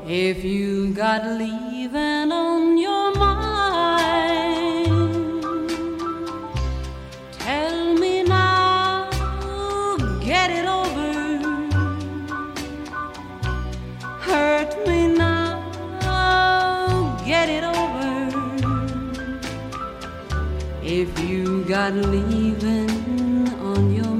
If you got leaving on your mind, tell me now, get it over. Hurt me now, get it over. If you got leaving on your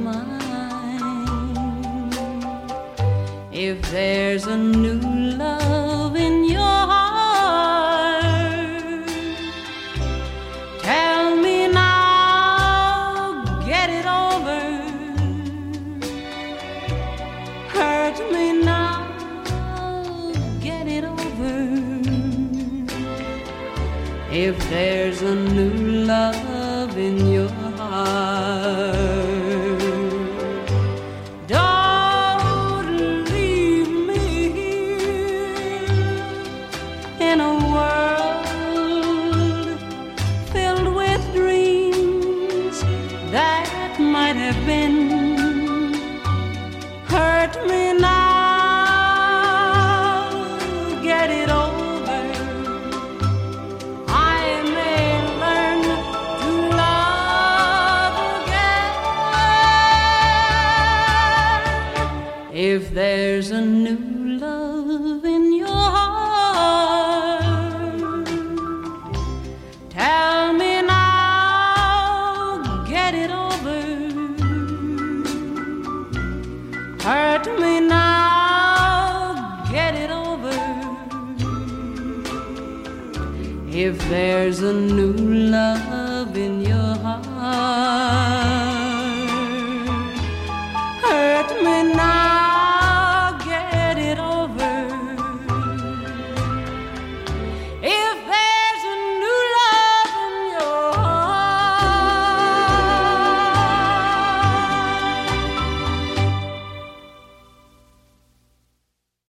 mind, if there's a new love in your heart, tell me now, get it over. Hurt me now, get it over. If there's a new love in your heart, in a world filled with dreams that might have been. Hurt me now, get it over. I may learn to love again. If there's a new love in your heart, tell me now, get it over. Hurt me now, get it over. If there's a new love in your heart.